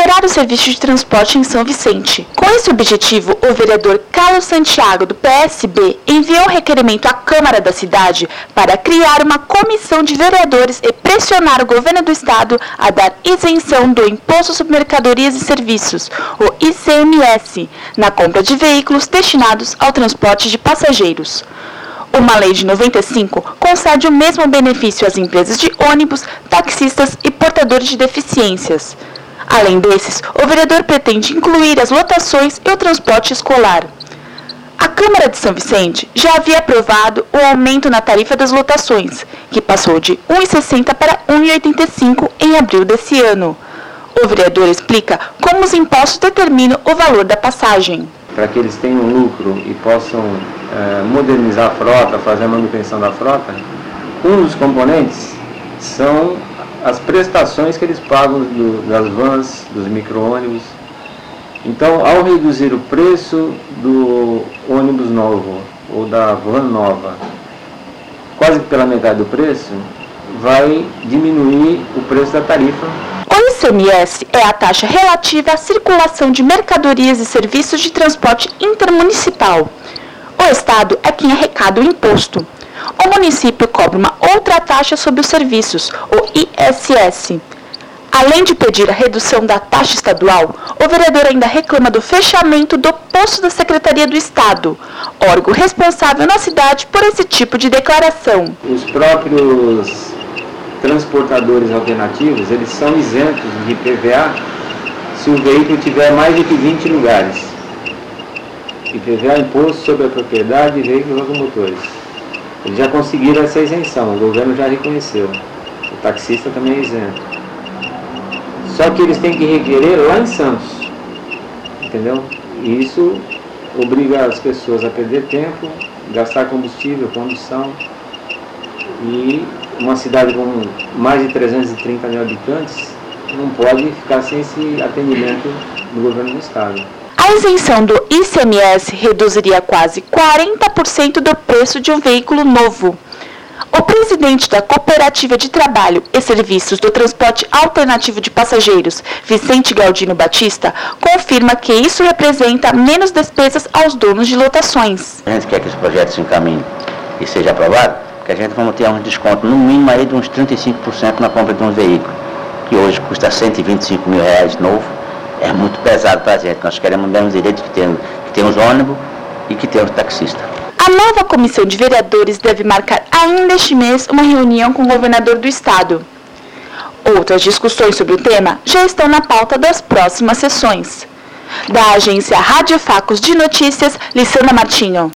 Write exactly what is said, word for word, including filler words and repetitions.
melhorar o serviço de transporte em São Vicente. Com esse objetivo, o vereador Carlos Santiago, do P S B, enviou um requerimento à Câmara da cidade para criar uma comissão de vereadores e pressionar o governo do estado a dar isenção do Imposto sobre Mercadorias e Serviços, o I C M S, na compra de veículos destinados ao transporte de passageiros. Uma lei de noventa e cinco concede o mesmo benefício às empresas de ônibus, taxistas e portadores de deficiências. Além desses, o vereador pretende incluir as lotações e o transporte escolar. A Câmara de São Vicente já havia aprovado o aumento na tarifa das lotações, que passou de um real e sessenta centavos para um real e oitenta e cinco centavos em abril desse ano. O vereador explica como os impostos determinam o valor da passagem. Para que eles tenham lucro e possam é, modernizar a frota, fazer a manutenção da frota, um dos componentes são as prestações que eles pagam do, das vans, dos micro-ônibus. Então, ao reduzir o preço do ônibus novo ou da van nova, quase pela metade do preço, vai diminuir o preço da tarifa. O I C M S é a taxa relativa à circulação de mercadorias e serviços de transporte intermunicipal. O Estado é quem arrecada o imposto. O município cobra uma outra taxa sobre os serviços, o I S S. Além de pedir a redução da taxa estadual, o vereador ainda reclama do fechamento do posto da Secretaria do Estado, órgão responsável na cidade por esse tipo de declaração. Os próprios transportadores alternativos, eles são isentos de I P V A se o veículo tiver mais de vinte lugares. I P V A, Imposto sobre a Propriedade de Veículos Automotores. Eles já conseguiram essa isenção, o governo já reconheceu. O taxista também é isento. Só que eles têm que requerer lá em Santos, entendeu? E isso obriga as pessoas a perder tempo, gastar combustível, condução. E uma cidade com mais de trezentos e trinta mil habitantes não pode ficar sem esse atendimento do governo do estado. A isenção do I C M S reduziria quase quarenta por cento do preço de um veículo novo. O presidente da Cooperativa de Trabalho e Serviços do Transporte Alternativo de Passageiros, Vicente Galdino Batista, confirma que isso representa menos despesas aos donos de lotações. A gente quer que esse projeto se encaminhe e seja aprovado, que a gente vai ter um desconto no mínimo aí de uns trinta e cinco por cento na compra de um veículo, que hoje custa cento e vinte e cinco mil reais novo, é muito pesado para a gente. Nós queremos dar os direitos que tem, que tem os ônibus e que tem os taxistas. A nova comissão de vereadores deve marcar ainda este mês uma reunião com o governador do estado. Outras discussões sobre o tema já estão na pauta das próximas sessões. Da agência Rádio Facos de Notícias, Lissandra Martinho.